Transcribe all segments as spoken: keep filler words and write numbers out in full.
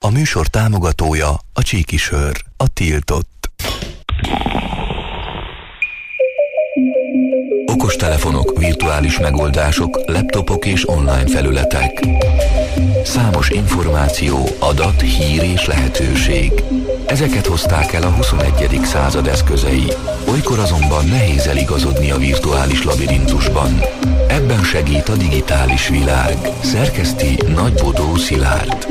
A műsor támogatója a Csíki Sör, a tiltott. Okostelefonok, virtuális megoldások, laptopok és online felületek. Számos információ, adat, hír és lehetőség. Ezeket hozták el a huszonegyedik század eszközei. Olykor azonban nehéz eligazodni a virtuális labirintusban. Ebben segít a digitális világ. Szerkeszti Nagybodó Szilárd.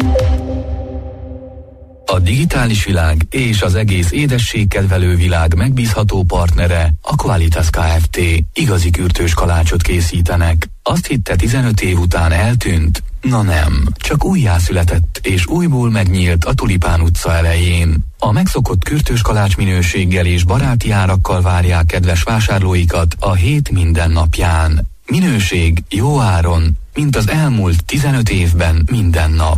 A digitális világ és az egész édességkedvelő világ megbízható partnere a Qualitas Kft. Igazi kürtős kalácsot készítenek. Azt hitte tizenöt év után eltűnt? Na nem, csak újjászületett és újból megnyílt a Tulipán utca elején. A megszokott kürtős kalács minőséggel és baráti árakkal várják kedves vásárlóikat a hét minden napján. Minőség jó áron, mint az elmúlt tizenöt évben minden nap.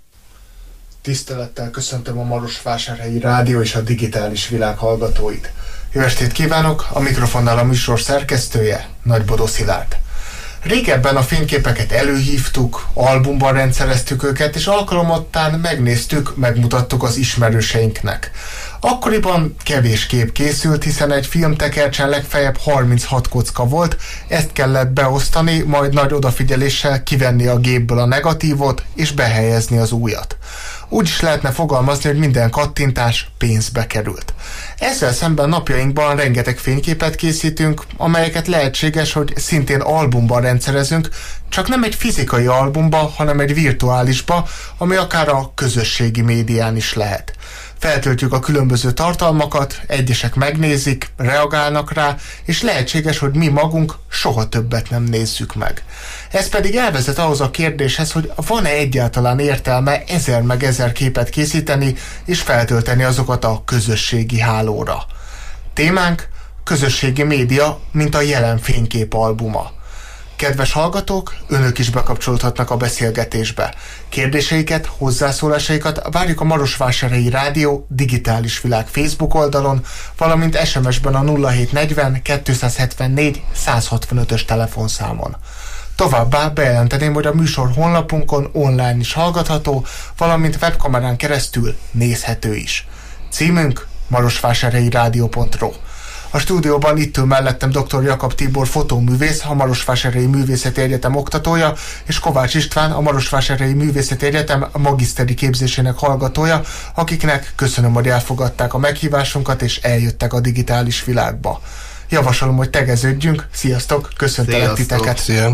Tisztelettel köszöntöm a Marosvásárhelyi Rádió és a digitális világ hallgatóit. Jó estét kívánok, a mikrofonnál a műsor szerkesztője, Nagybodó Szilárd. Régebben a fényképeket előhívtuk, albumban rendszereztük őket, és alkalomottán megnéztük, megmutattuk az ismerőseinknek. Akkoriban kevés kép készült, hiszen egy filmtekercsen legfeljebb harminchat kocka volt, ezt kellett beosztani, majd nagy odafigyeléssel kivenni a gépből a negatívot, és behelyezni az újat. Úgy is lehetne fogalmazni, hogy minden kattintás pénzbe került. Ezzel szemben napjainkban rengeteg fényképet készítünk, amelyeket lehetséges, hogy szintén albumban rendszerezünk, csak nem egy fizikai albumba, hanem egy virtuálisba, ami akár a közösségi médián is lehet. Feltöltjük a különböző tartalmakat, egyesek megnézik, reagálnak rá, és lehetséges, hogy mi magunk soha többet nem nézzük meg. Ez pedig elvezet ahhoz a kérdéshez, hogy van-e egyáltalán értelme ezer meg ezer képet készíteni, és feltölteni azokat a közösségi hálóra. Témánk: közösségi média, mint a jelen fényképalbuma. Kedves hallgatók, önök is bekapcsolódhatnak a beszélgetésbe. Kérdéseiket, hozzászólásaikat várjuk a Marosvásárhelyi Rádió digitális világ Facebook oldalon, valamint es em es-ben a nulla hét negyven kétszázhetvennégy százhatvanötös telefonszámon. Továbbá bejelenteném, hogy a műsor honlapunkon online is hallgatható, valamint webkamerán keresztül nézhető is. Címünk marosvásárhelyi rádió pont ro. A stúdióban itt ül mellettem dr. Jakab Tibor fotóművész, a Marosvásárhelyi Művészeti Egyetem oktatója, és Kovács István, a Marosvásárhelyi Művészeti Egyetem magiszteri képzésének hallgatója, akiknek köszönöm, hogy elfogadták a meghívásunkat és eljöttek a digitális világba. Javasolom, hogy tegeződjünk. Sziasztok, köszöntelek titeket. Szia.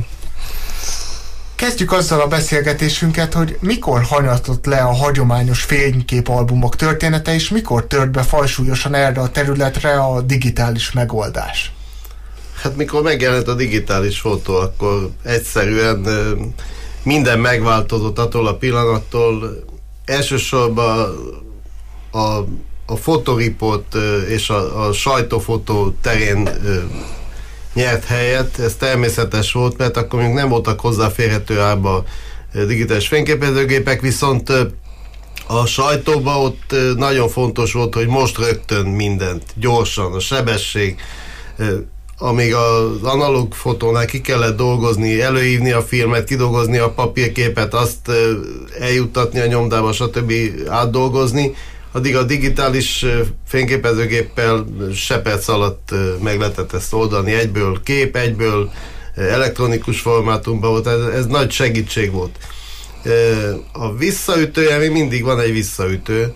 Kezdjük azzal a beszélgetésünket, hogy mikor hanyatlott le a hagyományos fényképalbumok története, és mikor tört be fajsúlyosan erre a területre a digitális megoldás? Hát mikor megjelent a digitális fotó, akkor egyszerűen minden megváltozott attól a pillanattól. Elsősorban a, a fotoriport és a, a sajtófotó terén nyert helyet. Ez természetes volt, mert akkor még nem voltak hozzáférhető árba digitális fényképezőgépek, viszont a sajtóban ott nagyon fontos volt, hogy most rögtön mindent, gyorsan, a sebesség, amíg az analóg fotónál ki kellett dolgozni, előhívni a filmet, kidolgozni a papírképet, azt eljuttatni a nyomdába, stb. Átdolgozni, addig a digitális fényképezőgéppel se perc alatt meg lehetett ezt oldani. Egyből kép, egyből elektronikus formátumban volt, ez, ez nagy segítség volt. A visszaütője, még mindig van egy visszaütő,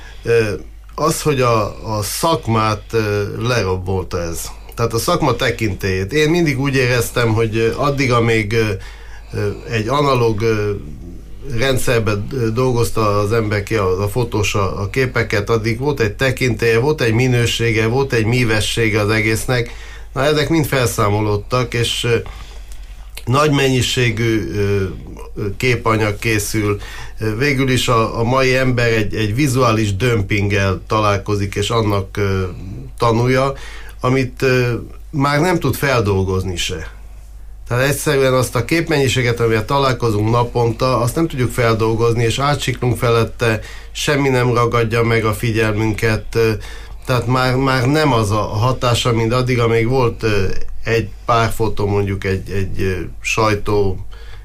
az, hogy a, a szakmát lerombolta ez. Tehát a szakma tekintélyét. Én mindig úgy éreztem, hogy addig, amíg egy analóg rendszerben dolgozta az ember ki, a, a fotós a, a képeket, addig volt egy tekintélye, volt egy minősége, volt egy mívessége az egésznek. Na, ezek mind felszámolódtak, és ö, nagy mennyiségű ö, képanyag készül. Végül is a, a mai ember egy, egy vizuális dömpinggel találkozik, és annak ö, tanulja, amit ö, már nem tud feldolgozni se. Tehát egyszerűen azt a képmennyiséget, amivel találkozunk naponta, azt nem tudjuk feldolgozni, és átsiklunk felette, semmi nem ragadja meg a figyelmünket, tehát már, már nem az a hatása, mint addig, amíg volt egy pár fotó, mondjuk egy, egy sajtó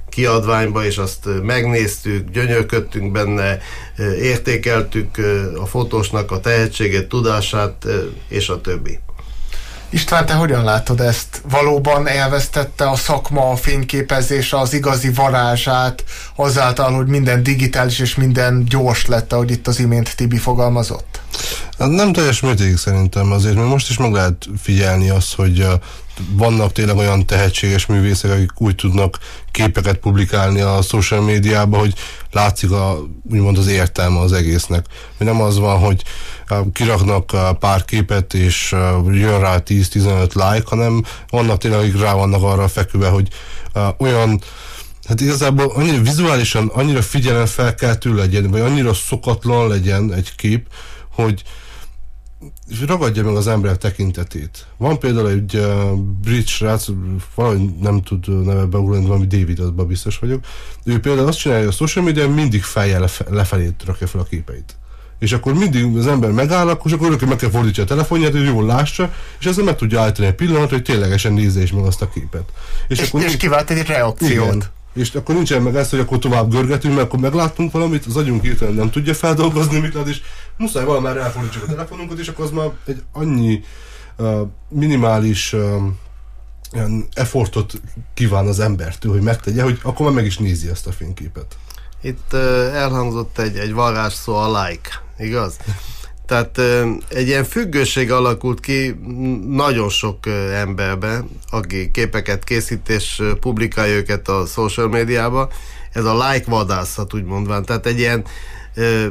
kiadványba, és azt megnéztük, gyönyörködtünk benne, értékeltük a fotósnak a tehetségét, tudását, és a többi. István, te hogyan látod ezt? Valóban elvesztette a szakma, a fényképezés az igazi varázsát azáltal, hogy minden digitális és minden gyors lett, ahogy itt az imént Tibi fogalmazott? Hát nem teljes mértékig szerintem, azért mert most is meg lehet figyelni azt, hogy vannak tényleg olyan tehetséges művészek, akik úgy tudnak képeket publikálni a social médiába, hogy látszik a, úgymond az értelme az egésznek. Nem az van, hogy kiraknak pár képet, és jön rá tíz-tizenöt like, hanem vannak tényleg, akik rá vannak arra feküve, hogy olyan, hát igazából annyira vizuálisan, annyira figyelemfelkeltő legyen, vagy annyira szokatlan legyen egy kép, hogy ragadja meg az emberek tekintetét. Van például egy uh, brit srác, valahogy nem tud neve beugrani, valami David, azban biztos vagyok. Ő például azt csinálja, hogy a social media mindig fejjel lefe, lefelé rakja fel a képeit. És akkor mindig az ember megáll, akkor akkor meg kell fordítani a telefonját, hogy jól lássa, és ezzel meg tudja állítani egy pillanat, hogy ténylegesen nézze is meg azt a képet. És, és, akkor és kivált egy reakciót. Igen. És akkor nincsen meg ezt, hogy akkor tovább görgetünk, mert akkor megláttunk valamit, az agyunk hirtelen nem tudja feldolgozni, mit lát, és muszáj valamára elfordítsuk a telefonunkat, és akkor az már egy annyi uh, minimális uh, ilyen effortot kíván az embertől, hogy megtegye, hogy akkor már meg is nézi ezt a fényképet. Itt uh, elhangzott egy, egy varázsszó, a like, igaz? Tehát egy ilyen függőség alakult ki nagyon sok emberbe, aki képeket készít és publikálja őket a social médiába. Ez a like vadászat, úgy mondván. Tehát egy ilyen ö,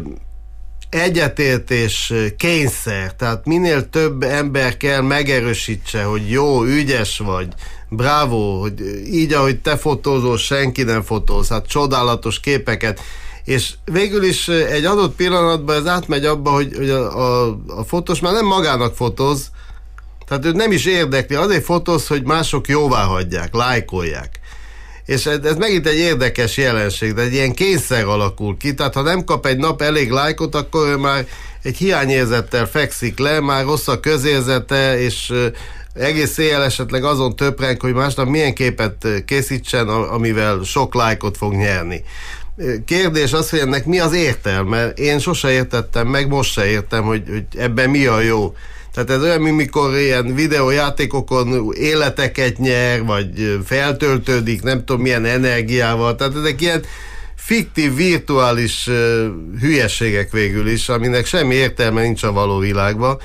egyetértés kényszer. Tehát minél több ember kell megerősítse, hogy jó, ügyes vagy, bravo, hogy így, ahogy te fotózol, senki nem fotóz. Hát csodálatos képeket. És végül is egy adott pillanatban ez átmegy abba, hogy, hogy a, a, a fotós már nem magának fotóz, tehát ő nem is érdekli, azért fotóz, hogy mások jóvá hagyják, lájkolják. És ez, ez megint egy érdekes jelenség, de egy ilyen kényszer alakul ki, tehát ha nem kap egy nap elég lájkot, akkor ő már egy hiányérzettel fekszik le, már rossz a közérzete, és egész éjjel esetleg azon töprenk, hogy másnap milyen képet készítsen, amivel sok lájkot fog nyerni. Kérdés az, hogy ennek mi az értelme. Én sose értettem meg, most se értem, hogy, hogy ebben mi a jó. Tehát ez olyan, mint mikor ilyen videójátékokon életeket nyer, vagy feltöltődik, nem tudom milyen energiával. Tehát ezek ilyen fiktív, virtuális uh, hülyeségek végül is, aminek semmi értelme nincs a való világban.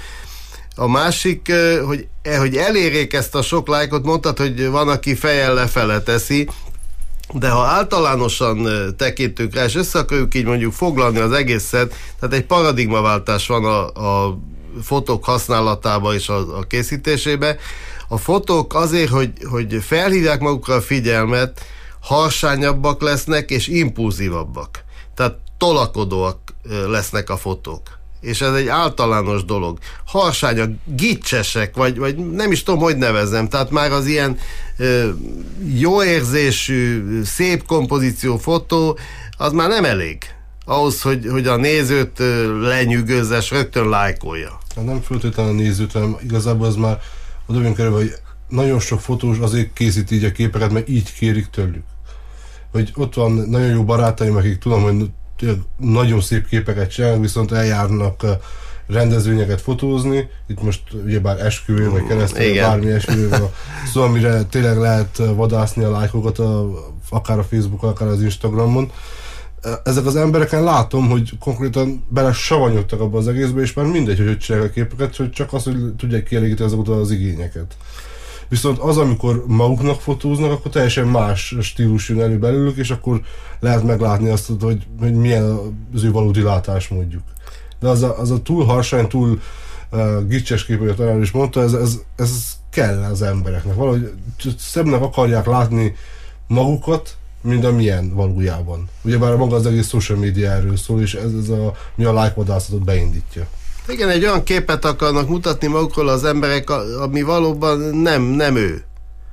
A másik, uh, hogy, hogy elérjék ezt a sok lájkot, mondtad, hogy van, aki fejjel lefele teszi, de ha általánosan tekintünk rá, és össze akarjuk így mondjuk foglalni az egészet, tehát egy paradigmaváltás van a, a fotók használatában és a, a készítésébe. A fotók azért, hogy, hogy felhívják magukra a figyelmet, harsányabbak lesznek és impulzívabbak. Tehát tolakodóak lesznek a fotók. És ez egy általános dolog. Harsányak, gicsesek, vagy, vagy nem is tudom, hogy nevezzem. Tehát már az ilyen ö, jó érzésű, szép kompozíció fotó, az már nem elég. Ahhoz, hogy, hogy a nézőt ö, lenyűgözze, és rögtön lájkolja. Nem föltétlenül a nézőt, hanem igazából az már oda jön kerülve, hogy nagyon sok fotós azért készít így a képeket, mert így kérik tőlük. Hogy ott van nagyon jó barátaim, akik tudom, hogy nagyon szép képeket csinálnak, viszont eljárnak rendezvényeket fotózni, itt most ugyebár esküvő, vagy keresztül, bármi esküvő van, szóval amire tényleg lehet vadászni a lájkokat, a, akár a Facebookon, akár az Instagramon. Ezek az embereken látom, hogy konkrétan bele savanyodtak abba az egészbe, és már mindegy, hogy hogy csinálják a képeket, hogy csak az, hogy tudják kielégíteni azokat az igényeket. Viszont az, amikor maguknak fotóznak, akkor teljesen más stílus jön elő belőlük, és akkor lehet meglátni azt, hogy, hogy milyen az ő valódi látásmódjuk. De az a, az a túl harsány, túl uh, gicses kép, hogy talán is mondta, ez, ez, ez kell az embereknek. Valahogy szebbnek akarják látni magukat, mint amilyen valójában. Ugyebár maga az egész social media erről szól, és ez, ez a, mi a like-vadászatot beindítja. Igen, egy olyan képet akarnak mutatni magukról az emberek, ami valóban nem, nem ő.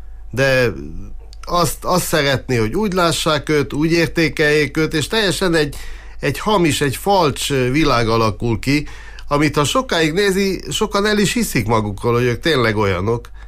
De azt, azt szeretné, hogy úgy lássák őt, úgy értékeljék őt, és teljesen egy, egy hamis, egy falcs világ alakul ki, amit ha sokáig nézi, sokan el is hiszik magukról, hogy ők tényleg olyanok.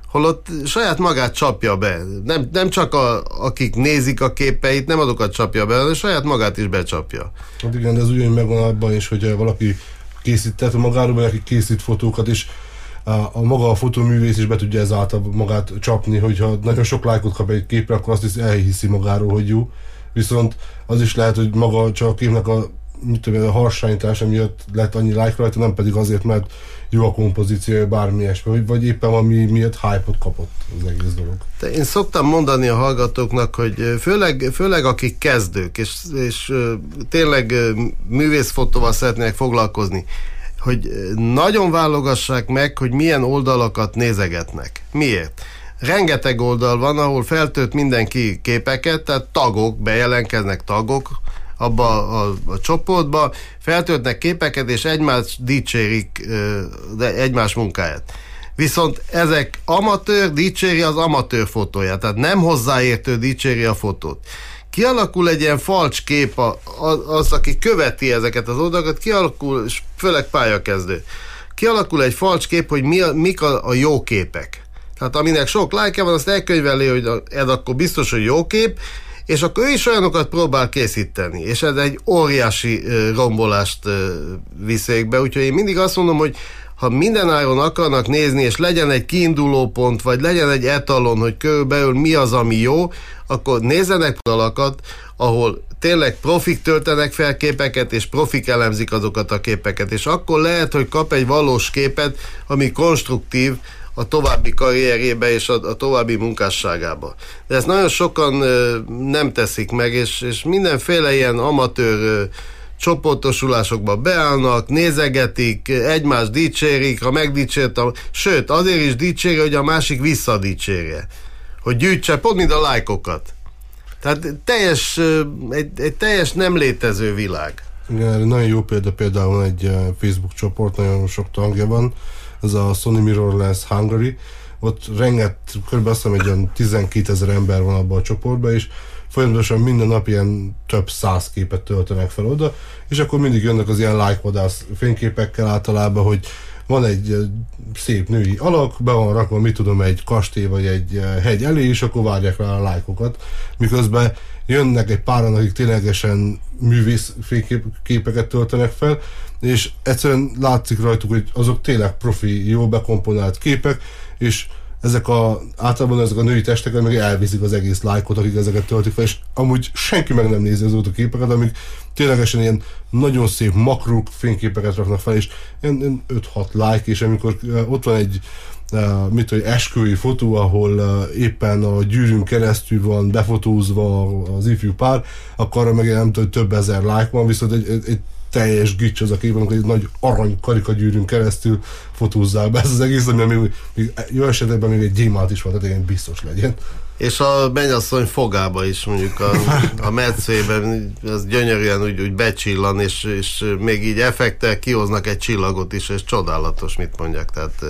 holott saját magát csapja be. Nem, nem csak a, akik nézik a képeit, nem azokat csapja be, de saját magát is becsapja. Hát igen, de ez ugyanúgy megvan abban is, hogy valaki készít, tehát magáról, vagy aki készít fotókat, és a, a maga a fotóművész is be tudja ezáltal magát csapni, hogyha nagyon sok lájkot kap egy képre, akkor azt is elhiszi magáról, hogy jó. Viszont az is lehet, hogy maga csak a képnek a, mit tudom, a harsányítása miatt lett annyi like rajta, nem pedig azért, mert jó a kompozíciója, bármi ilyesmi, vagy éppen ami miatt hype-ot kapott az egész dolog. De én szoktam mondani a hallgatóknak, hogy főleg, főleg akik kezdők, és, és tényleg művészfotóval szeretnének foglalkozni, hogy nagyon válogassák meg, hogy milyen oldalakat nézegetnek. Miért? Rengeteg oldal van, ahol feltölt mindenki képeket, tehát tagok, bejelentkeznek tagok abba a, a csoportba, feltöltnek képeket, és egymást dicsérik, de egymás munkáját. Viszont ezek amatőr dicséri az amatőr fotóját, tehát nem hozzáértő dicséri a fotót. Kialakul egy ilyen falcs kép, az, aki követi ezeket az oldalakat, kialakul, és főleg pályakezdő, kialakul egy falcs kép, hogy mi a, mik a, a jó képek. Tehát aminek sok lájkja van, azt elkönyveli, hogy ez akkor biztos, hogy jó kép, és akkor ő is olyanokat próbál készíteni, és ez egy óriási uh, rombolást uh, viszék be, úgyhogy én mindig azt mondom, hogy ha mindenáron akarnak nézni, és legyen egy kiinduló pont, vagy legyen egy etalon, hogy körülbelül mi az, ami jó, akkor nézzenek oldalakat, ahol tényleg profik töltenek fel képeket, és profik elemzik azokat a képeket, és akkor lehet, hogy kap egy valós képet, ami konstruktív a további karrierjébe és a, a további munkásságába. De ezt nagyon sokan ö, nem teszik meg, és, és mindenféle ilyen amatőr ö, csoportosulásokba beállnak, nézegetik, egymást dicsérik, ha megdicsért, a, sőt, azért is dicséri, hogy a másik visszadicsérje. Hogy gyűjtse, pont mint a lájkokat. Tehát teljes, egy, egy teljes nem létező világ. Igen, nagyon jó példa például egy Facebook csoport, nagyon sok tagja van, ez a Sony Mirrorless Hungary, ott renget, körülbelül azt hiszem egy olyan tizenkétezer ember van abban a csoportban, és folyamatosan minden nap ilyen több száz képet töltenek fel oda, és akkor mindig jönnek az ilyen like-vadász fényképekkel általában, hogy van egy szép női alak, be van rakva, mit tudom, egy kastély vagy egy hegy elé, és akkor várják rá a lájkokat, miközben jönnek egy páran, akik ténylegesen művész fényképeket töltenek fel, és egyszerűen látszik rajtuk, hogy azok tényleg profi, jó bekomponált képek, és ezek a, általában ezek a női testeket meg elviszik az egész lájkot, akik ezeket töltik fel, és amúgy senki meg nem nézi azokat a képeket, amik ténylegesen ilyen nagyon szép makró fényképeket raknak fel, és ilyen öt-hat like, és amikor uh, ott van egy uh, mit tudom, esküvői fotó, ahol uh, éppen a gyűrűn keresztül van befotózva az ifjú pár, akkor arra meg nem tudom, több ezer like van, viszont egy, egy, egy teljes gics az a kép, amikor egy nagy arany karikagyűrűn keresztül fotózzál be. Ez az egész, ami még, még jó esetben még egy gyémánt is van, tehát ilyen biztos legyen. És a mennyasszony fogába is mondjuk a, a metszében az gyönyörűen úgy, úgy becsillan, és, és még így effektel kihoznak egy csillagot is, és csodálatos, mit mondjak. Tehát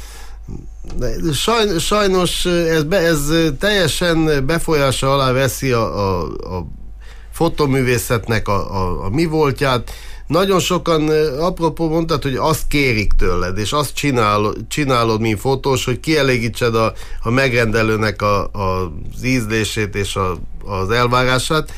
sajnos, sajnos ez, be, ez teljesen befolyása alá veszi a, a, a fotoművészetnek a, a, a mi voltját. Nagyon sokan, apropó mondtad, hogy azt kérik tőled, és azt csinál, csinálod, mint fotós, hogy kielégítsed a, a megrendelőnek a, a, az ízlését és a, az elvárását.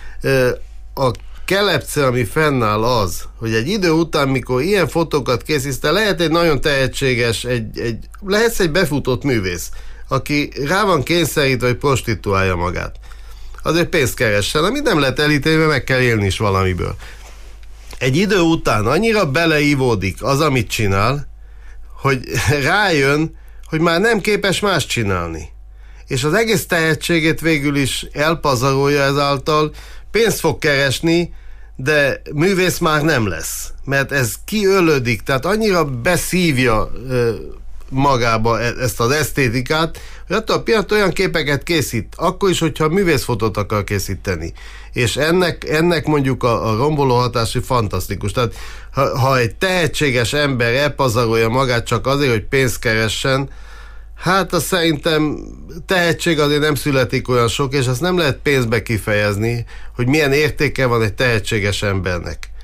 A kelepce, ami fennáll az, hogy egy idő után, mikor ilyen fotókat készítesz, te lehet egy nagyon tehetséges, egy, egy, lehetsz egy befutott művész, aki rá van kényszerítve, hogy prostituálja magát. Azért pénzt keressen, amit nem lehet elítélni, mert meg kell élni is valamiből. Egy idő után annyira beleívódik az, amit csinál, hogy rájön, hogy már nem képes más csinálni. És az egész tehetségét végül is elpazarolja ezáltal, pénzt fog keresni, de művész már nem lesz. Mert ez kiölödik, tehát annyira beszívja ö, magába ezt az esztétikát, hogy attól a pillanat olyan képeket készít, akkor is, hogyha művészfotót akar készíteni. És ennek, ennek mondjuk a, a romboló hatás fantasztikus. Tehát ha, ha egy tehetséges ember elpazarolja magát csak azért, hogy pénzt keressen, hát azt szerintem tehetség azért nem születik olyan sok, és azt nem lehet pénzbe kifejezni, hogy milyen értéke van egy tehetséges embernek.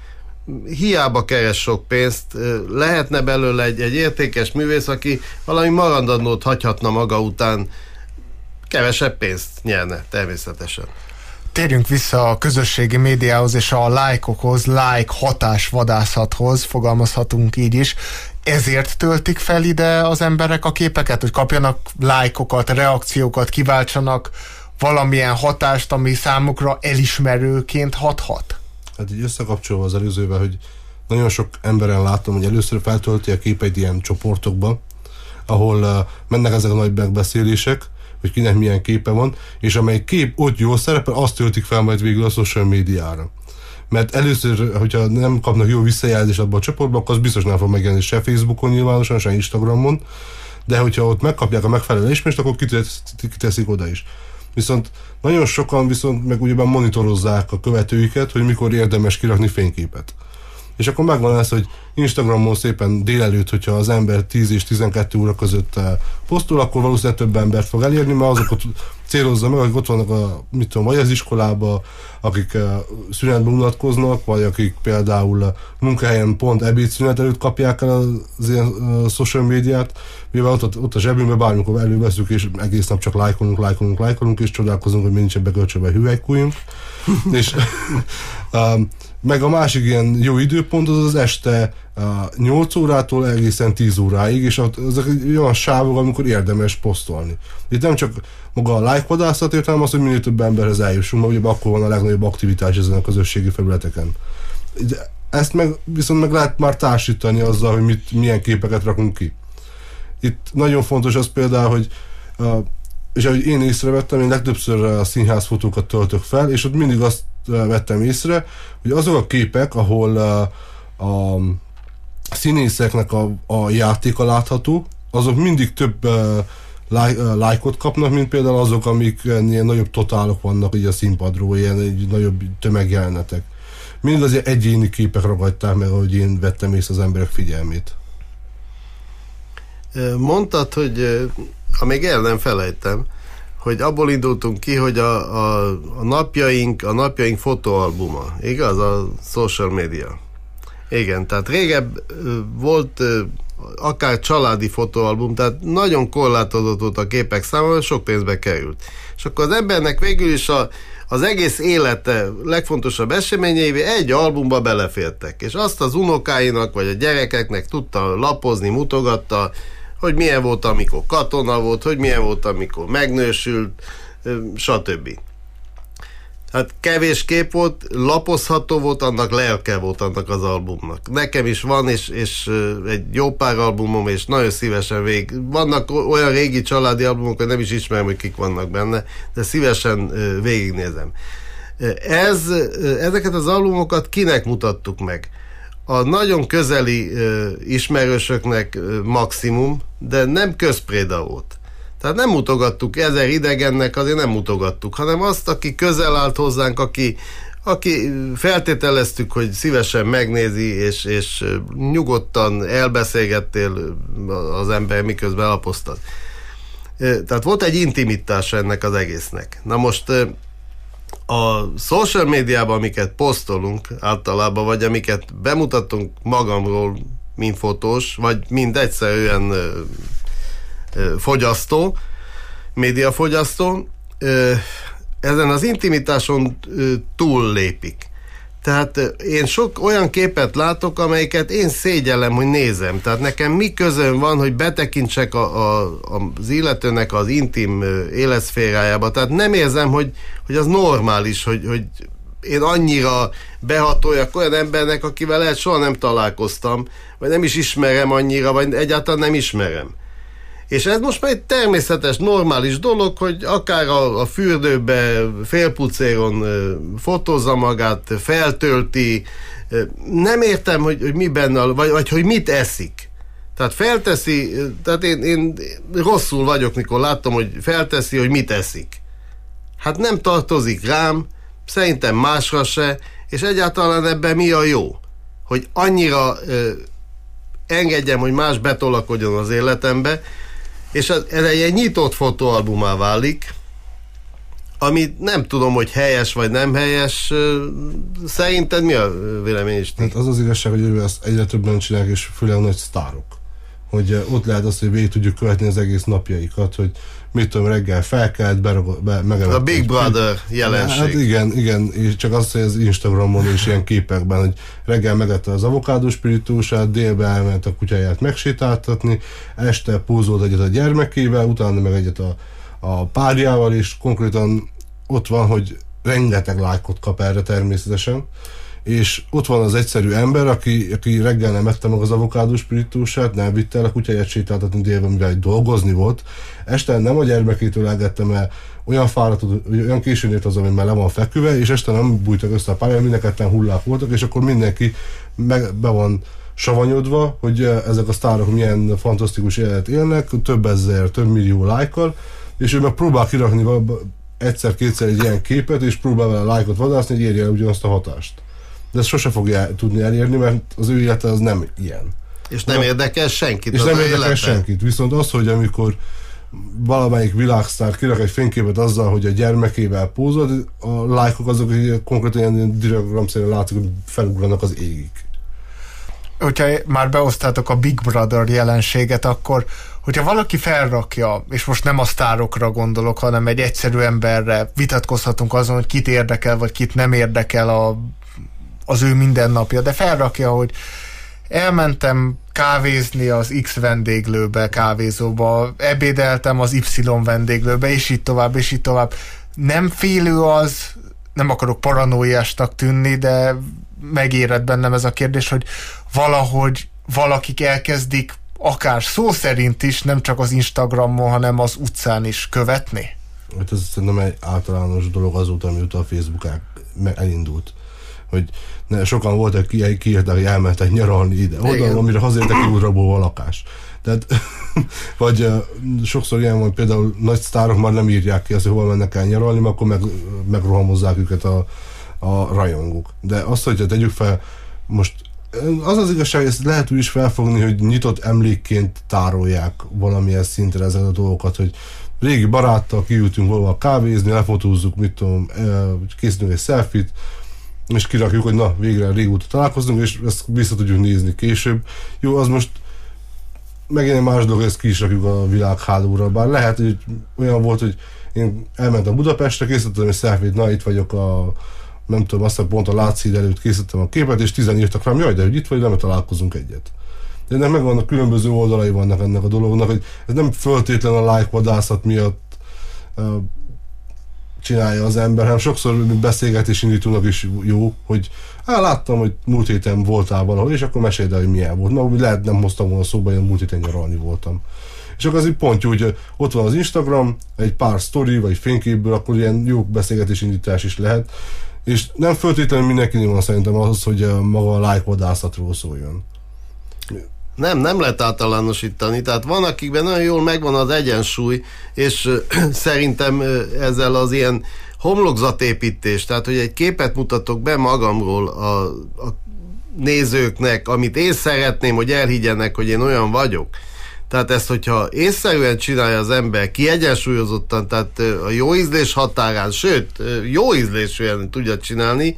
hiába keres sok pénzt, lehetne belőle egy, egy értékes művész, aki valami maradandót hagyhatna maga után, kevesebb pénzt nyerne természetesen. Térjünk vissza a közösségi médiához és a lájkokhoz, like hatásvadászathoz, fogalmazhatunk így is. Ezért töltik fel ide az emberek a képeket, hogy kapjanak lájkokat, reakciókat, kiváltsanak valamilyen hatást, ami számukra elismerőként hathat? Hát így összekapcsolva az előzővel, hogy nagyon sok emberen látom, hogy először feltölti a képeit ilyen csoportokba, ahol uh, mennek ezek a nagy megbeszélések, hogy kinek milyen képe van, és amely kép ott jól szerepel, azt töltik fel majd végül a social médiára. Mert először, hogyha nem kapnak jó visszajelzést abban a csoportban, akkor az biztos nem fog megjelenni se Facebookon nyilvánosan, se Instagramon, de hogyha ott megkapják a megfelelő ismerést, akkor kiteszik oda is. Viszont nagyon sokan viszont meg ugyebben monitorozzák a követőiket, hogy mikor érdemes kirakni fényképet. És akkor megvan ez, hogy Instagramon szépen délelőtt, hogyha az ember tíz és tizenkettő óra között posztol, akkor valószínűleg több embert fog elérni, mert azokat célozza meg, akik ott vannak a, mit tudom, vagy az iskolában, akik uh, szünetben unatkoznak, vagy akik például uh, munkahelyen pont ebédszünet előtt kapják el az ilyen uh, social médiát, mivel ott, ott a zsebünkben bármikor előveszünk, és egész nap csak lájkolunk, lájkolunk, lájkolunk, és csodálkozunk, hogy nincsen bekölcsönve hüvelykújunk. és um, meg a másik ilyen jó időpont az az este uh, nyolc órától egészen tíz óráig, és ezek olyan sávok, amikor érdemes posztolni. Itt nem csak maga a like-vadászat ért, hanem az, hogy minél több emberhez eljussunk, mert ugye akkor van a legnagyobb aktivitás ezen a közösségi felületeken. Ezt meg, viszont meg lehet már társítani azzal, hogy mit, milyen képeket rakunk ki. Itt nagyon fontos az például, hogy uh, és ahogy én észrevettem, én legtöbbször a színházfotókat töltök fel, és ott mindig azt vettem észre, hogy azok a képek, ahol uh, a színészeknek a, a játéka látható, azok mindig több uh, like, uh, lájkot kapnak, mint például azok, amik ilyen nagyobb totálok vannak így a színpadról, ilyen egy nagyobb tömegjelenetek. Mindig azért egyéni képek ragadták meg, ahogy én vettem észre az emberek figyelmét. Mondtad, hogy ha még el nem felejtem, hogy abból indultunk ki, hogy a, a, a napjaink, a napjaink fotóalbuma, igaz? A social media. Igen, tehát régebb volt akár családi fotóalbum, tehát nagyon korlátozott volt a képek számára, sok pénzbe került. És akkor az embernek végül is a, az egész élete legfontosabb eseményeivé egy albumba belefértek. És azt az unokáinak, vagy a gyerekeknek tudta lapozni, mutogatta, hogy milyen volt, amikor katona volt, hogy milyen volt, amikor megnősült, stb. Hát kevés kép volt, lapozható volt, annak lelke volt annak az albumnak. Nekem is van, és, és egy jó pár albumom, és nagyon szívesen végig. Vannak olyan régi családi albumok, hogy nem is ismerem, hogy kik vannak benne, de szívesen végignézem. Ez, ezeket az albumokat kinek mutattuk meg? A nagyon közeli uh, ismerősöknek uh, maximum, de nem közpréda volt. Tehát nem mutogattuk ezer idegennek, azért nem mutogattuk, hanem azt, aki közel állt hozzánk, aki, aki feltételeztük, hogy szívesen megnézi, és, és nyugodtan elbeszélgettél az ember, miközben lapoztad. Tehát volt egy intimitása ennek az egésznek. Na most a social médiában, amiket posztolunk általában, vagy amiket bemutatunk magamról, mint fotós, vagy mint egyszerűen ö, ö, fogyasztó, médiafogyasztó, ö, ezen az intimitáson ö, túl lépik. Tehát én sok olyan képet látok, amelyiket én szégyellem, hogy nézem. Tehát nekem mi közön van, hogy betekintsek a, a, az illetőnek az intim életszférájába. Tehát nem érzem, hogy, hogy az normális, hogy, hogy én annyira behatoljak olyan embernek, akivel lehet soha nem találkoztam, vagy nem is ismerem annyira, vagy egyáltalán nem ismerem. És ez most már egy természetes, normális dolog, hogy akár a, a fürdőbe félpucéron fotózza magát, feltölti, nem értem, hogy, hogy mi benne, vagy, vagy hogy mit eszik. Tehát felteszi, tehát én, én rosszul vagyok, mikor látom, hogy felteszi, hogy mit eszik. Hát nem tartozik rám, szerintem másra se, és egyáltalán ebben mi a jó? Hogy annyira ö, engedjem, hogy más betolakodjon az életembe, és ez egy nyitott fotóalbumá válik, amit nem tudom, hogy helyes vagy nem helyes. Szerinted mi a vélemény is? Hát az az igazság, hogy ő ezt egyre többen csinálják, és főleg nagy sztárok. Hogy ott lehet azt, hogy végig tudjuk követni az egész napjaikat, hogy mit tudom, reggel felkelt, berog, be, megevett. A Big Brother jelenség. Hát igen, igen, és csak azt, hogy az Instagramon és ilyen képekben, hogy reggel megette az avokádó spiritusát, délbe elment a kutyáját megsétáltatni, este pózolt egyet a gyermekével, utána meg egyet a, a párjával, és konkrétan ott van, hogy rengeteg lájkot kap erre természetesen, és ott van az egyszerű ember, aki, aki reggel nem ette meg az avokádó spiritusát, nem vitte el a kutyáját sétáltatni délben, mivel dolgozni volt. Este nem a gyermekétől elgette, mert olyan fáradt, olyan későn ért az, ami már le van feküve, és este nem bújtak össze a párján, mindenketten hullák voltak, és akkor mindenki meg, be van savanyodva, hogy ezek a sztárok milyen fantasztikus élet élnek, több ezer, több millió lájkkal, és ő meg próbál kirakni egyszer-kétszer egy ilyen képet, és próbál vele lájkot vadászni, hogy érje el ugyanazt a hatást. De ezt sose fogja tudni elérni, mert az ő élete az nem ilyen. És nem érdekel senkit. És nem érdekel senkit. Viszont az, hogy amikor valamelyik világsztár kirak egy fényképet azzal, hogy a gyermekével pózol, a lájkok azok konkrétan ilyen diagramszerűen látszik, hogy felugranak az égig. Hogyha már beosztátok a Big Brother jelenséget, akkor hogyha valaki felrakja, és most nem a sztárokra gondolok, hanem egy egyszerű emberre, vitatkozhatunk azon, hogy kit érdekel, vagy kit nem érdekel a, az ő mindennapja, de felrakja, hogy elmentem kávézni az X vendéglőbe, kávézóba, ebédeltem az Y vendéglőbe, és így tovább, és így tovább. Nem félő az, nem akarok paranoiásnak tűnni, de megérett bennem ez a kérdés, hogy valahogy valakik elkezdik akár szó szerint is, nem csak az Instagramon, hanem az utcán is követni? Hát ez szerintem egy általános dolog azóta, amióta a Facebook elindult. Hogy ne, sokan voltak ki, kiírták, hogy elmentek nyaralni ide, oda, amire hazaértek, ki útraból a lakás. Tehát, vagy uh, sokszor ilyen van, például nagy sztárok már nem írják ki azt, hogy hol mennek el nyaralni, mert akkor meg, megrohamozzák őket a, a rajongók. De azt, hogyha tegyük fel, most az az igazság, hogy ezt lehet úgy is felfogni, hogy nyitott emlékként tárolják valamilyen szintre ezeket a dolgokat, hogy régi baráttal kiültünk valahol kávézni, lefotózzuk, mit tudom, készítünk egy selfie-t, és kirakjuk, hogy na, végre régóta találkozunk, és ezt vissza tudjuk nézni később. Jó, az most megint egy más dolog, hogy ezt ki is rakjuk a világhálóra, bár lehet, hogy olyan volt, hogy én elmentem Budapestre, készítettem egy selfie-t, na, itt vagyok a nem tudom, aztán pont a Látszíd előtt készítettem a képet, és tizen írtak rám, jaj, de hogy itt vagy, nem találkozunk egyet. De ennek megvannak különböző oldalai vannak ennek a dolognak, hogy ez nem föltétlen a like vadászat miatt uh, csinálja az ember, hanem sokszor beszélgetés indítónak is jó, hogy á, láttam, hogy múlt héten voltál valahol, és akkor meséld el, hogy milyen volt. Na, lehet nem hoztam volna szóba, hogy múlt héten nyaralni voltam. És akkor az így pont jó, hogy ott van az Instagram, egy pár sztori, vagy fényképből, akkor ilyen jó beszélgetés indítás is lehet. És nem föltétlenül mindenkinek van szerintem az, hogy maga a like vadászatról szóljon. Nem, nem lehet általánosítani. Tehát van, akikben nagyon jól megvan az egyensúly, és uh, szerintem uh, ezzel az ilyen homlokzatépítés, tehát hogy egy képet mutatok be magamról a, a nézőknek, amit én szeretném, hogy elhiggyenek, hogy én olyan vagyok. Tehát ezt, hogyha észszerűen csinálja az ember, kiegyensúlyozottan, tehát a jó ízlés határán, sőt, jó ízlésűen tudja csinálni,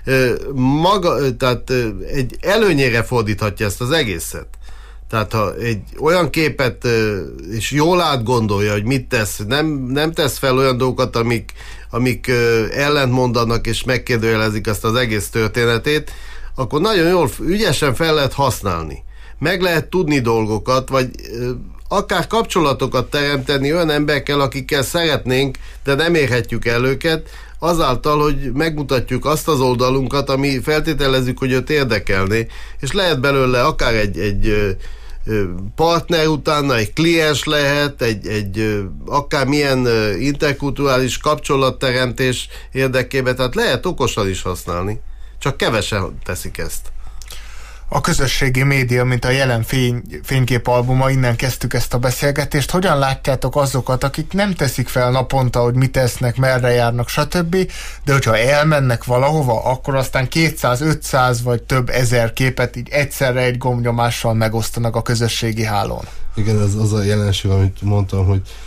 maga, tehát egy előnyére fordíthatja ezt az egészet. Tehát ha egy olyan képet, és jól átgondolja, hogy mit tesz, nem, nem tesz fel olyan dolgokat, amik, amik ellentmondanak és megkérdőjelezik ezt az egész történetét, akkor nagyon jól, ügyesen fel lehet használni. Meg lehet tudni dolgokat, vagy akár kapcsolatokat teremteni olyan emberekkel, akikkel szeretnénk, de nem érhetjük el őket, azáltal, hogy megmutatjuk azt az oldalunkat, ami feltételezzük, hogy őt érdekelné, és lehet belőle akár egy, egy partner utána, egy kliens lehet, egy, egy akár milyen interkulturális kapcsolatteremtés érdekében, tehát lehet okosan is használni, csak kevesen teszik ezt. A közösségi média, mint a jelen fény, fényképalbuma, innen kezdtük ezt a beszélgetést. Hogyan látjátok azokat, akik nem teszik fel naponta, hogy mit tesznek, merre járnak, stb., de hogyha elmennek valahova, akkor aztán kétszáz, ötszáz vagy több ezer képet így egyszerre egy gombnyomással megosztanak a közösségi hálón? Igen, ez az a jelenség, amit mondtam, hogy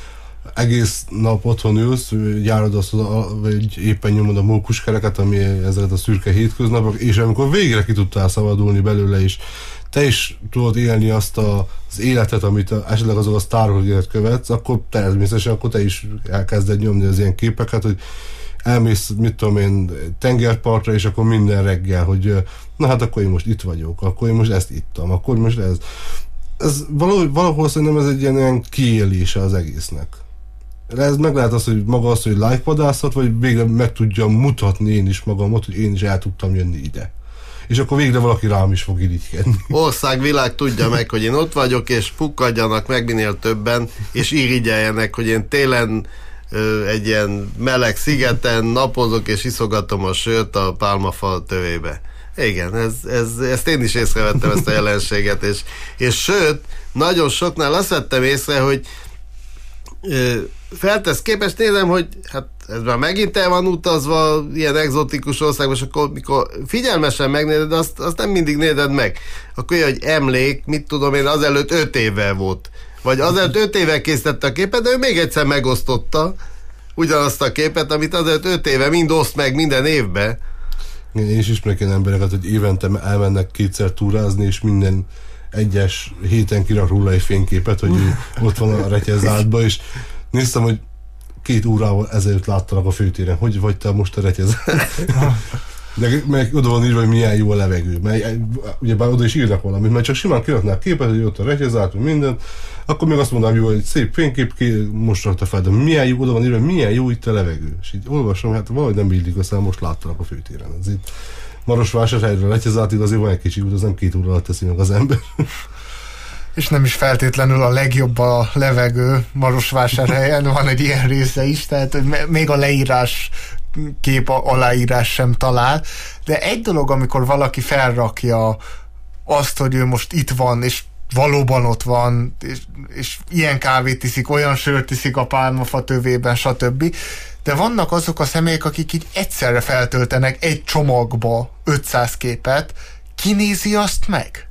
egész nap otthon ülsz, járod azt, vagy éppen nyomod a mókuskereket, ami ezeket a szürke hétköznapok, és amikor végre ki tudtál szabadulni belőle is, te is tudod élni azt a, az életet, amit a, esetleg azok a sztárok követsz, akkor természetesen akkor te is elkezded nyomni az ilyen képeket, hogy elmész, mit tudom én, tengerpartra, és akkor minden reggel, hogy na hát akkor én most itt vagyok, akkor én most ezt ittam, akkor most ez. Ez valahol, valahol szerintem ez egy ilyen, ilyen kiélése az egésznek. Ez meg lehet az, hogy maga az, hogy like-vadászat, vagy végre meg tudjam mutatni én is magamot, hogy én is el tudtam jönni ide. És akkor végre valaki rám is fog irigykedni. Ország, világ tudja meg, hogy én ott vagyok, és pukkadjanak meg minél többen, és irigyeljenek, hogy én télen ö, egy ilyen meleg szigeten napozok, és iszogatom a sört a pálmafa tövébe. Igen, ez, ez, ezt én is észrevettem, ezt a jelenséget, és, és sőt, nagyon soknál azt vettem észre, hogy ö, feltesz képest nézem, hogy hát ez már megint el van utazva ilyen egzotikus országban, és akkor mikor figyelmesen megnézed, azt, azt nem mindig nézed meg. Akkor olyan, hogy emlék, mit tudom én, azelőtt öt évvel volt. Vagy azelőtt öt évvel készítette a képet, de ő még egyszer megosztotta ugyanazt a képet, amit azelőtt öt éve mind oszt meg minden évbe. Én is ismerek ilyen embereket, hogy évente elmennek kétszer túrázni, és minden egyes héten kirak róla egy fényképet, hogy ott van a Retyezátban, és néztem, hogy két órával ezelőtt láttalak a főtéren. Hogy vagy te most a Retyezát? De meg oda van írva, hogy milyen jó a levegő. Mert ugye bár oda is írnak valamit, mert csak simán kiraknák képet, hogy ott a Retyezát, vagy minden, akkor még azt mondanám, hogy szép fénykép, most rakta fel, de milyen jó, oda van írva, hogy milyen jó itt a levegő. És így olvasom, hát valahogy nem illik, aztán most láttalak a főtéren. Ez itt Marosvásárhelyről Retyezátig azért van egy kicsi út, az nem két óra alatt teszi meg az ember. És nem is feltétlenül a legjobb a levegő Marosvásárhelyen, van egy ilyen része is, tehát még a leírás kép aláírás sem talál, de egy dolog, amikor valaki felrakja azt, hogy ő most itt van, és valóban ott van, és, és ilyen kávét iszik, olyan sört iszik a pálmafa tövében, stb. De vannak azok a személyek, akik így egyszerre feltöltenek egy csomagba ötszáz képet, ki nézi azt meg?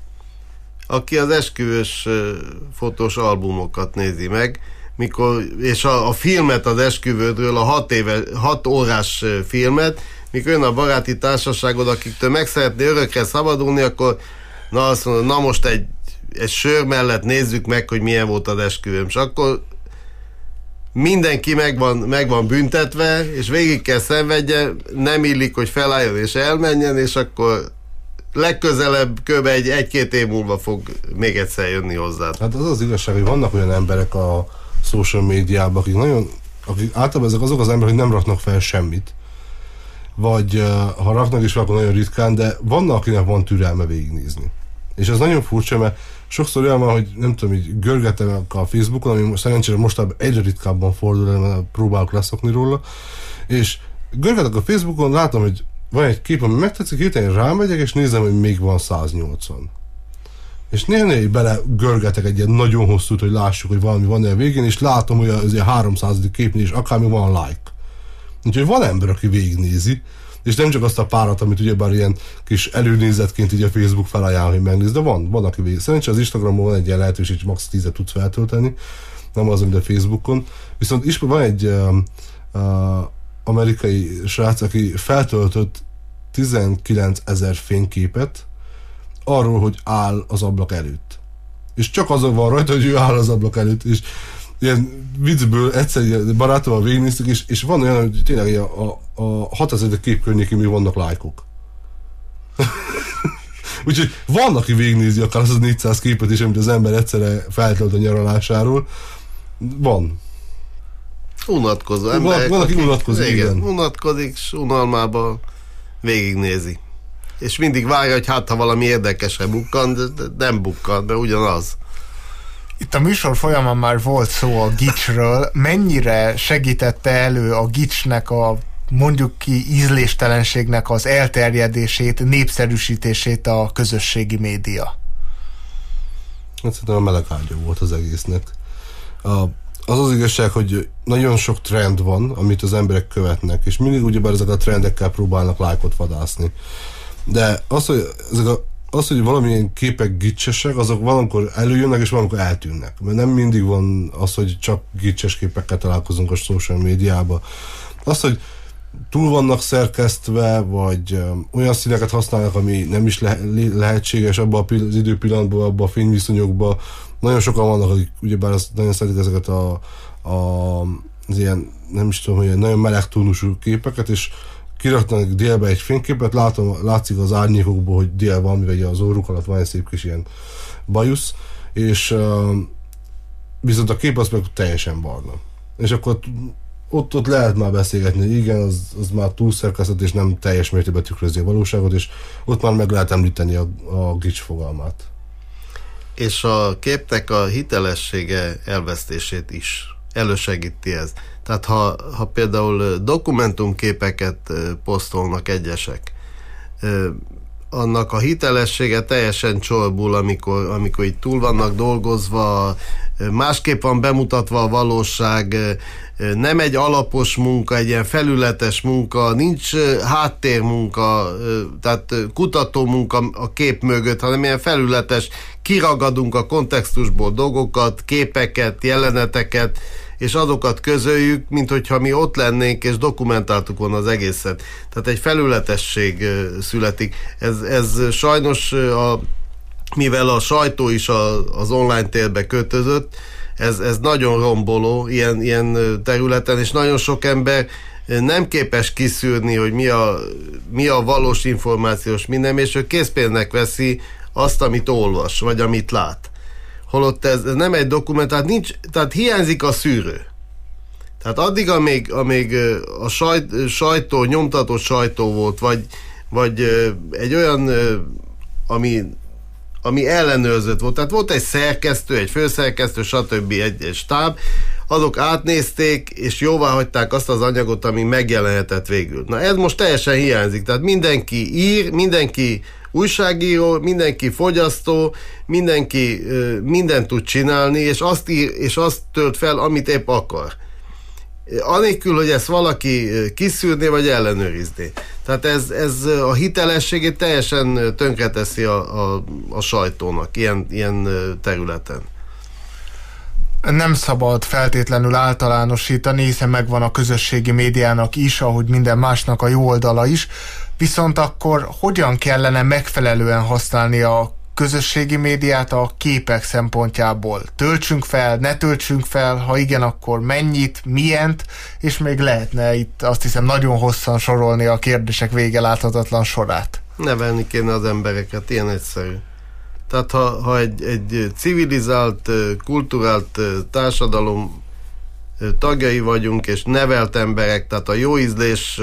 Aki az esküvős fotós albumokat nézi meg, mikor, és a, a filmet az esküvődről, a hat, éve, hat órás filmet, mikor jön a baráti társaságod, akiktől meg szeretné örökre szabadulni, akkor na azt mondod, na most egy, egy sör mellett nézzük meg, hogy milyen volt az esküvőm. És akkor mindenki meg van, meg van büntetve, és végig kell szenvedje, nem illik, hogy felálljon és elmenjen, és akkor legközelebb kb. egy, egy-két év múlva fog még egyszer jönni hozzá. Hát az az igazság, hogy vannak olyan emberek a social médiában, akik nagyon, akik általában ezek azok az emberek, hogy nem raknak fel semmit. Vagy uh, ha raknak is, akkor nagyon ritkán, de vannak, akinek van türelme végignézni. És ez nagyon furcsa, mert sokszor olyan van, hogy nem tudom, így görgetem a Facebookon, ami szerencsére mostában egyre ritkábban fordul el, mert próbálok leszokni róla, és görgetek a Facebookon, látom, hogy van egy kép, ami megtetszik, hirtelen rámegyek, és nézem, hogy még van száznyolcvan. És néha-néha bele görgetek egy ilyen nagyon hosszút, hogy lássuk, hogy valami van a végén, és látom, hogy az ilyen háromszázadik képnél is akármi van like. Úgyhogy van ember, aki végignézi, és nem csak azt a párat, amit ugyebár ilyen kis előnézetként így a Facebook felajánl, hogy megnéz, de van, van, aki végig. Szerencsére az Instagramon van egy ilyen lehetőség, hogy max. tízet tudsz feltölteni, nem az, mint a Facebookon. Viszont is van egy uh, uh, amerikai srác, aki feltöltött tizenkilencezer fényképet arról, hogy áll az ablak előtt. És csak azon van rajta, hogy ő áll az ablak előtt, és ilyen viccből egyszer barátommal végignéztük, és, és van olyan, hogy tényleg a, a, a hatezer kép környékén még vannak lájkok. Úgyhogy van, aki végignézi akár az négyszáz képet is, amit az ember egyszerre feltölt a nyaralásáról. Van. Unatkozó emberek. Van, van, aki unatkozik, igen. igen. Unatkozik, és unalmában végignézi. És mindig várja, hogy hát ha valami érdekesre bukkan, de nem bukkan, de ugyanaz. Itt a műsor folyamán már volt szó a gicsről. Mennyire segítette elő a gicsnek a mondjuk ki ízléstelenségnek az elterjedését, népszerűsítését a közösségi média? Hát szerintem a meleg ágya volt az egésznek. A, az az igazság, hogy nagyon sok trend van, amit az emberek követnek, és mindig ugyebár ezek a trendekkel próbálnak lájkot vadászni. De az, hogy ezek a az, hogy valamilyen képek gicsesek, azok valamikor előjönnek, és valamikor eltűnnek. Mert nem mindig van az, hogy csak gicses képekkel találkozunk a social médiában. Az, hogy túl vannak szerkesztve, vagy um, olyan színeket használnak, ami nem is le- lehetséges abban az időpillanatban, abban a fényviszonyokban. Nagyon sokan vannak, akik ugyebár azt, nagyon szeretik ezeket a, a, az ilyen, nem is tudom, hogy nagyon meleg tónusú képeket, és kiraknak délbe egy fényképet, látom, látszik az árnyékokból, hogy dél van, mivel az orruk alatt van egy szép kis ilyen bajusz, és uh, viszont a kép az meg teljesen barna. És akkor ott, ott lehet már beszélgetni, hogy igen, az, az már túlszerkesztett, és nem teljes mértékben tükrözi a valóságot, és ott már meg lehet említeni a, a gics fogalmát. És a képnek a hitelessége elvesztését is elősegíti ez. Tehát ha, ha például dokumentumképeket posztolnak egyesek, annak a hitelessége teljesen csorbul, amikor, amikor így túl vannak dolgozva, másképp van bemutatva a valóság, nem egy alapos munka, egy ilyen felületes munka, nincs háttérmunka, tehát kutató munka a kép mögött, hanem ilyen felületes, kiragadunk a kontextusból dolgokat, képeket, jeleneteket, és azokat közöljük, mint hogyha mi ott lennénk, és dokumentáltuk volna az egészet. Tehát egy felületesség születik. Ez, ez sajnos, a, mivel a sajtó is a, az online térbe kötözött, ez, ez nagyon romboló ilyen, ilyen területen, és nagyon sok ember nem képes kiszűrni, hogy mi a, mi a valós információs minden, és ő készpénznek veszi azt, amit olvas, vagy amit lát. Holott ez, ez nem egy dokument, tehát, nincs, tehát hiányzik a szűrő. Tehát addig, amíg, amíg a sajt, sajtó, nyomtatott sajtó volt, vagy, vagy egy olyan, ami, ami ellenőrzött volt, tehát volt egy szerkesztő, egy főszerkesztő, stb. Egy, egy stáb, azok átnézték, és jóvá hagyták azt az anyagot, ami megjelenhetett végül. Na ez most teljesen hiányzik, tehát mindenki ír, mindenki újságíró, mindenki fogyasztó, mindenki uh, mindent tud csinálni, és azt ír, és azt tölt fel, amit épp akar. Anélkül, hogy ezt valaki kiszűrné, vagy ellenőrizné. Tehát ez, ez a hitelességét teljesen tönkreteszi a, a, a sajtónak ilyen, ilyen területen. Nem szabad feltétlenül általánosítani, hiszen megvan a közösségi médiának is, ahogy minden másnak a jó oldala is, viszont akkor hogyan kellene megfelelően használni a közösségi médiát a képek szempontjából? Töltsünk fel, ne töltsünk fel, ha igen, akkor mennyit, milyent, és még lehetne itt azt hiszem nagyon hosszan sorolni a kérdések vége láthatatlan sorát. Nevelni kéne az embereket, ilyen egyszerű. Tehát ha, ha egy, egy civilizált, kulturált társadalom tagjai vagyunk, és nevelt emberek, tehát a jó ízlés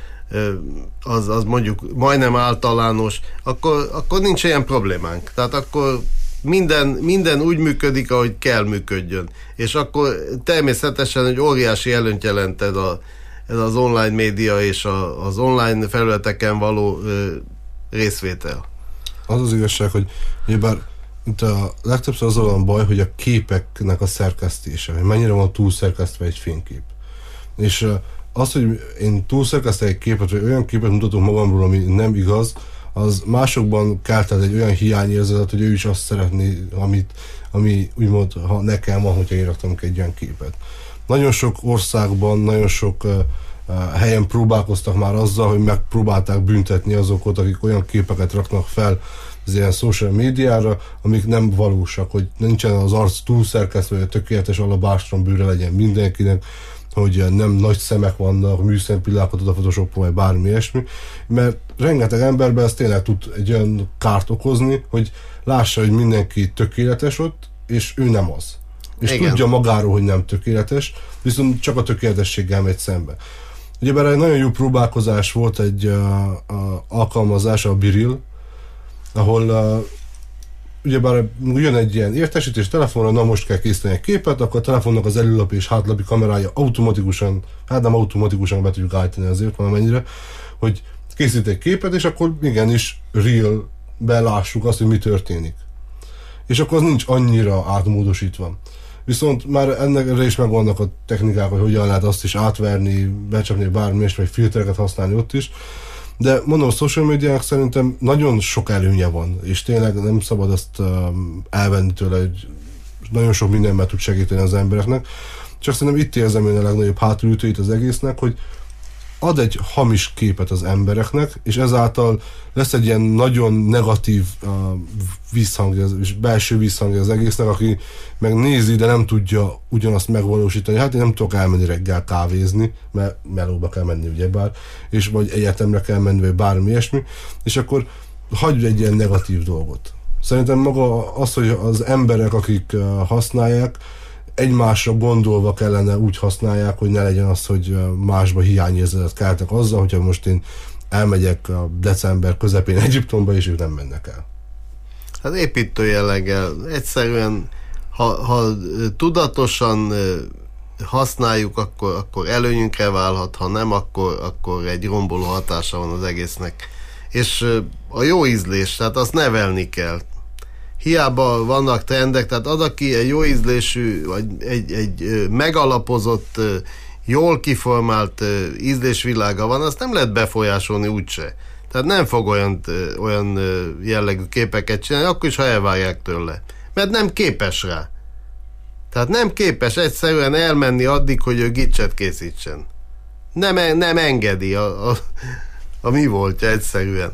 az, az mondjuk majdnem általános, akkor, akkor nincs ilyen problémánk. Tehát akkor minden, minden úgy működik, ahogy kell működjön. És akkor természetesen egy óriási előnyt jelent ez, a, ez az online média és a, az online felületeken való ö, részvétel. Az az igazság, hogy bár itt a legtöbbször az olyan baj, hogy a képeknek a szerkesztése, hogy mennyire van túlszerkesztve egy fénykép. És az, hogy én túlszerkesztek egy képet, vagy olyan képet mutatok magamról, ami nem igaz, az másokban keltett egy olyan hiányérzetet, hogy ő is azt szeretné, amit, ami úgymond, ha nekem van, hogyha én raktam egy ilyen képet. Nagyon sok országban, nagyon sok uh, uh, helyen próbálkoztak már azzal, hogy megpróbálták büntetni azokat, akik olyan képeket raknak fel az ilyen social médiára, amik nem valósak, hogy nincsen az arc túlszerkesztve, hogy tökéletes alabástron bőre legyen mindenkinek, hogy nem nagy szemek vannak, műszempillákat oda photoshopol, vagy bármi ilyesmi, mert rengeteg emberben ez tényleg tud egy olyan kárt okozni, hogy lássa, hogy mindenki tökéletes ott, és ő nem az. És igen, tudja magáról, hogy nem tökéletes, viszont csak a tökéletességgel megy szembe. Ugyebár egy nagyon jó próbálkozás volt egy uh, uh, alkalmazás, a Biril, ahol uh, ugyebár jön egy ilyen értesítés telefonra, na most kell készíteni egy képet, akkor a telefonnak az előlapi és hátlapi kamerája automatikusan, hát nem automatikusan be tudjuk állítani azért valamennyire, hogy készít egy képet, és akkor igenis real-be lássuk azt, hogy mi történik. És akkor az nincs annyira átmódosítva. Viszont már ennek is megvannak a technikák, hogy hogyan lehet azt is átverni, becsapni bármi, és vagy filtereket használni ott is, De mondom, a social médiának szerintem nagyon sok előnye van, és tényleg nem szabad azt um, elvenni tőle, hogy nagyon sok mindenben tud segíteni az embereknek. Csak szerintem itt érzem én a legnagyobb hátulütőit az egésznek, hogy ad egy hamis képet az embereknek, és ezáltal lesz egy ilyen nagyon negatív uh, visszhangja, és belső visszhangja az egésznek, aki meg nézi, de nem tudja ugyanazt megvalósítani. Hát én nem tudok elmenni reggel kávézni, mert melóba kell menni ugyebár, és vagy egyetemre kell menni, vagy bármi ilyesmi, és akkor hagyj egy ilyen negatív dolgot. Szerintem maga az, hogy az emberek, akik uh, használják, egymásra gondolva kellene úgy használják, hogy ne legyen az, hogy másba hiányérzetet keltek azzal, hogyha most én elmegyek a december közepén Egyiptomba, és ők nem mennek el. Hát építő jelleggel. Egyszerűen, ha, ha tudatosan használjuk, akkor, akkor előnyünkre válhat, ha nem, akkor, akkor egy romboló hatása van az egésznek. És a jó ízlés, tehát azt nevelni kell. Hiába vannak trendek, tehát az, aki egy jó ízlésű, vagy egy, egy megalapozott, jól kiformált ízlésvilága van, azt nem lehet befolyásolni úgyse. Tehát nem fog olyan, olyan jellegű képeket csinálni, akkor is, ha elvárják tőle. Mert nem képes rá. Tehát nem képes egyszerűen elmenni addig, hogy ő gicset készítsen. Nem, nem engedi a, a, a mi voltja egyszerűen.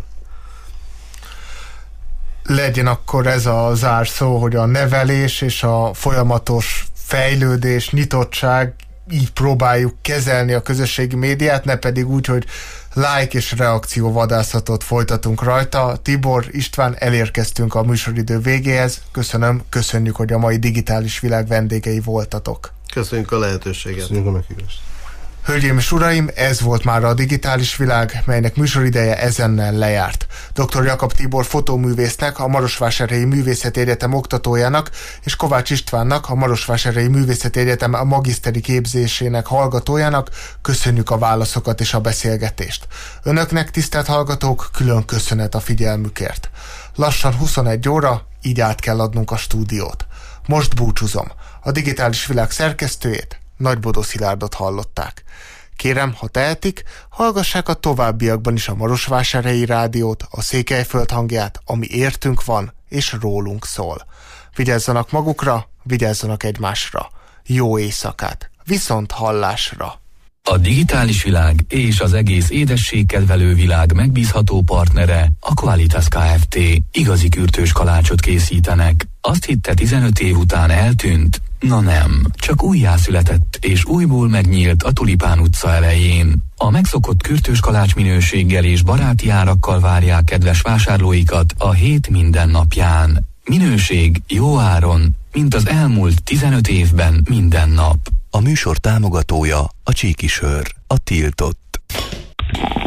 Legyen akkor ez a zárszó, hogy a nevelés és a folyamatos fejlődés, nyitottság, így próbáljuk kezelni a közösségi médiát, ne pedig úgy, hogy like és reakció vadászatot folytatunk rajta. Tibor, István, elérkeztünk a műsoridő végéhez. Köszönöm, köszönjük, hogy a mai digitális világ vendégei voltatok. Köszönjük a lehetőséget. Köszönjük a meghívást. Hölgyeim és uraim, ez volt már a digitális világ, melynek műsorideje ezennel lejárt. doktor Jakab Tibor fotóművésznek, a Marosvásárhelyi Művészeti Egyetem oktatójának és Kovács Istvánnak, a Marosvásárhelyi Művészeti Egyetem a magiszteri képzésének hallgatójának köszönjük a válaszokat és a beszélgetést. Önöknek, tisztelt hallgatók, külön köszönet a figyelmükért. Lassan huszonegy óra, így át kell adnunk a stúdiót. Most búcsúzom. A digitális világ szerkesztőjét, Nagybodó Szilárdot hallották. Kérem, ha tehetik, hallgassák a továbbiakban is a Marosvásárhelyi Rádiót, a Székelyföld hangját, ami értünk van és rólunk szól. Vigyázzanak magukra, vigyázzanak egymásra. Jó éjszakát! Viszont hallásra! A digitális világ és az egész édességkedvelő világ megbízható partnere a Qualitas Kft. Igazi kürtős kalácsot készítenek. Azt hitte tizenöt év után eltűnt? Na nem, csak újjászületett és újból megnyílt a Tulipán utca elején. A megszokott kürtős kalács minőséggel és baráti árakkal várják kedves vásárlóikat a hét minden napján. Minőség jó áron, mint az elmúlt tizenöt évben minden nap. A műsor támogatója a Csíki Sör, a tiltott.